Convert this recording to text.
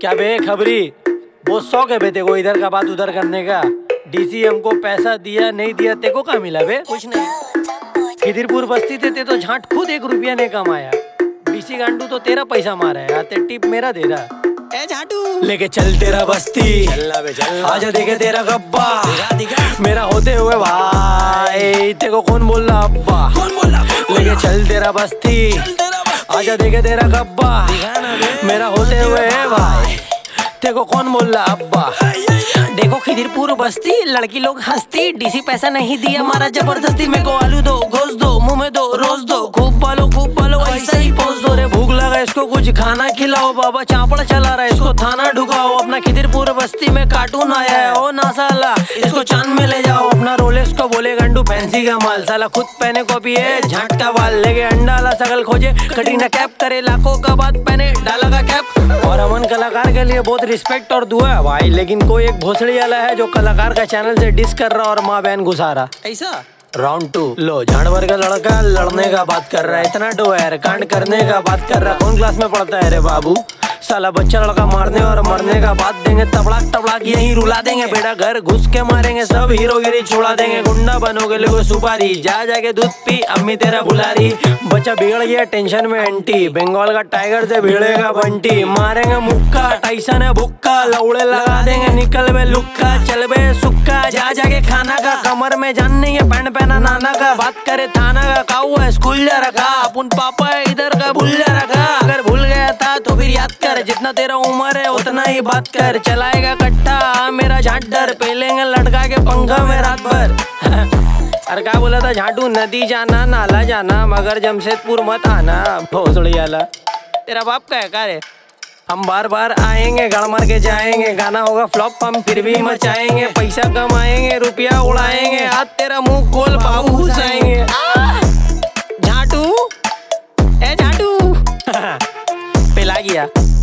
क्या बे खबरी, बहुत शौक है बे तेरे को इधर का बात उधर करने का। डीसी हमको पैसा दिया नहीं दिया तेरे को कहाँ मिला बे? कुछ नहीं। खिदिरपुर बस्ती थे तो झांट खुद 1 रुपया नहीं कमाया। डीसी गांडू तो तेरा पैसा मारा है, आते टिप मेरा दे रहा। ए झाटू लेके चल तेरा बस्ती, आजा देखे तेरा गब्बा, मेरा होते हुए भाई तेरे को कौन बोल रहा अब्बा? लेके चल तेरा बस्ती, आजा देखे तेरा गब्बा, मेरा होते हुए भाई तेरे को कौन बोल रहा अब्बा? देखो खिदिरपुर बस्ती, लड़की लोग हंसती, डीसी पैसा नहीं दिया मारा जबरदस्ती। मेरे को आलू दो, गोश्त दो, मुंह में दो, रोज दो, खूब पालो ऐसा ही पोज दो रे। भूख लगा इसको कुछ खाना खिलाओ, बाबा चापड़ चला रहा है इसको थाना ढुकाओ। अपना खिदिरपुर बस्ती में कार्टून आया है ओ ना साला, इसको चांद में ले जाओ। अपना रोलेक्स को बोले गंडू फैंसी का माल, साला खुद पहने कॉपी है झाट का बाल। लेके अंडा ला सकल खोजे, कटरीना कैप करे लाखों का बात पहने डाला का कैप। और अमन कलाकार के लिए बहुत रिस्पेक्ट और दुआ है भाई, लेकिन कोई एक भोसड़ी वाला है जो कलाकार का चैनल से डिस कर रहा और माँ बहन घुसा रहा। ऐसा राउंड 2 लो, झाड़वर का लड़का लड़ने का बात कर रहा है, इतना डोयर कांड करने का बात कर रहा है। कौन क्लास में पढ़ता है रे बाबू? साला बच्चा लड़का मारने और मरने का बात देंगे, तबड़ाक यहीं रुला देंगे। बेटा घर घुस के मारेंगे, सब हीरोगिरी छोड़ा देंगे। गुंडा बनोगे लोगो सुपारी, जा जाके दूध पी अम्मी तेरा बुलारी। बच्चा बिगड़ गया टेंशन में एंटी, बंगाल का टाइगर से भिड़ेगा बंटी। मारेंगे मुक्का टाइसन है भुक्का, लौड़े लगा देंगे निकल बे लुक्का। चल बे सुक्का जा जाके खाना का, कमर में जान नहीं है पैंट पहना नाना का। बात करे थाना का, काऊ है स्कूल जा रखा, अपन पापा है इधर का भूल जा रखा। अगर भूल गया था तो फिर याद कर, जितना तेरा उम्र है उतना ही बात कर। चलाएगा कट्टा मेरा झाट डर, पेलेंगे लड़का के पंखा में रात भर। अरे क्या बोला था झाटू? नदी जाना नाला जाना, मगर जमशेदपुर मत आना भोसड़ी वाला। तेरा बाप का है का रे? हम बार बार आएंगे गड़ मार के जाएंगे, गाना होगा फ्लॉप हम फिर भी मचाएंगे। पैसा कमाएंगे रुपया उड़ाएंगे, आज तेरा मुंह खोल बाबू घुसाएंगे। झाटू ए झाटू पिला गया।